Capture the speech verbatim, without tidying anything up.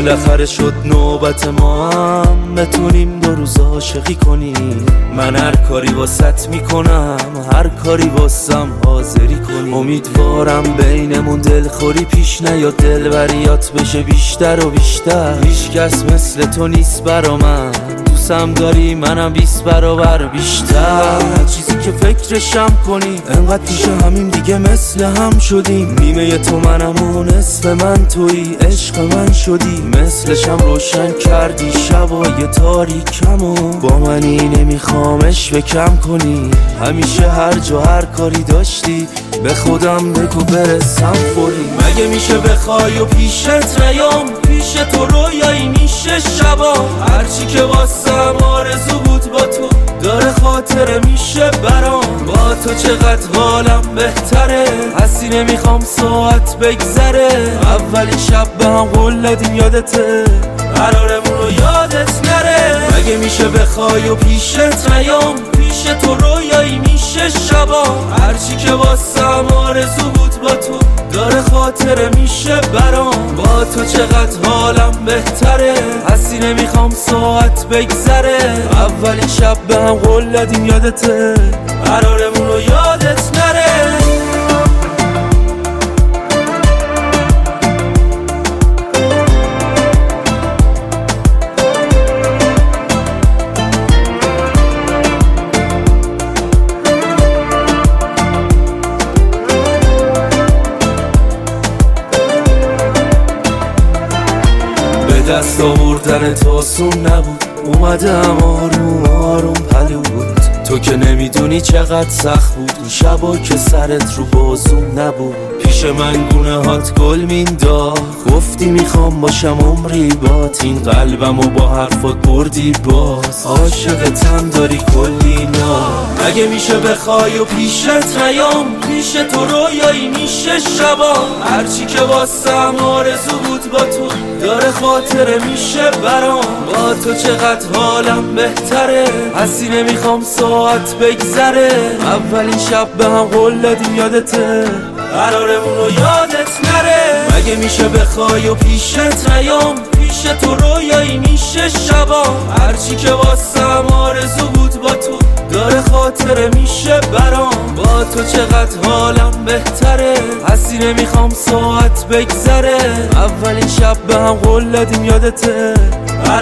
بالاخره شد نوبت ما هم بتونیم دو روز عاشقی کنیم. من هر کاری واسط میکنم، هر کاری واسم حاضری کنیم. امیدوارم بینمون دلخوری پیش نیاد، دلبریات بشه بیشتر و بیشتر. هیچ کس مثل تو نیست برا من، دوستم داری منم بیست برابر بیشتر. چیزی که فکرشم کنی انقدر پیش همین دیگه مثل هم شدیم. نیمه تو منم و نصف من تویی، عشق من شدی مثلشم روشن کردی شبای تاریکم و با منی نمیخوامش بکم کنی. همیشه هر جا هر کاری داشتی به خودم بگو برسم فوری. مگه میشه بخوای و پیشت نیام، پیش تو رویایی میشه شبا. هرچی که واسم آرزو بود با تو داره خاطره میشه برام. با تو چقدر حالم بهتره، حسی نمیخوام ساعت بگذره. اولی شب به هم قول دادیم یادته، قرارمون رو یادت نره. مگه میشه بخوای و پیشت نیام، پیش تو رویایی میشه شبا. هرچی که واسم آرزو بود با تو داره خاطره میشه برام. با تو چقدر حالم بهتره، حسی نمیخوام ساعت بگذره. اولی شب به هم قول دادیم یادته، قرارمون رو یادت نره. دست آوردن تو آسون نبود، اومدم آروم آروم پلود. تو که نمیدونی چقدر سخت بود اون شبا که سرت رو بازوم نبود. پیش من گونه هات گل مینداخت، گفتی میخوام باشم عمری بات. این قلبم و با حرفات بردی باز، عاشقتم داری کلی نا. مگه میشه بخوای و پیشت نیام، پیش تو رویایی میشه شبا. هرچی که واسم آرزو بود با تو داره خاطره میشه برام. با تو چقدر حالم بهتره، حسی نمیخوام ساعت بگذره. اولین شب به هم قول دادیم یادته، قرارمون رو یادت نره. مگه میشه بخوای و پیشت نیام، پیش تو رویایی میشه شبا. هرچی که واسم آرزو بود با تو داره خاطره میشه برام. با تو چقدر حالم بهتره، حسی نمیخوام ساعت بگذره. اولین شب به هم قول دادیم یادته،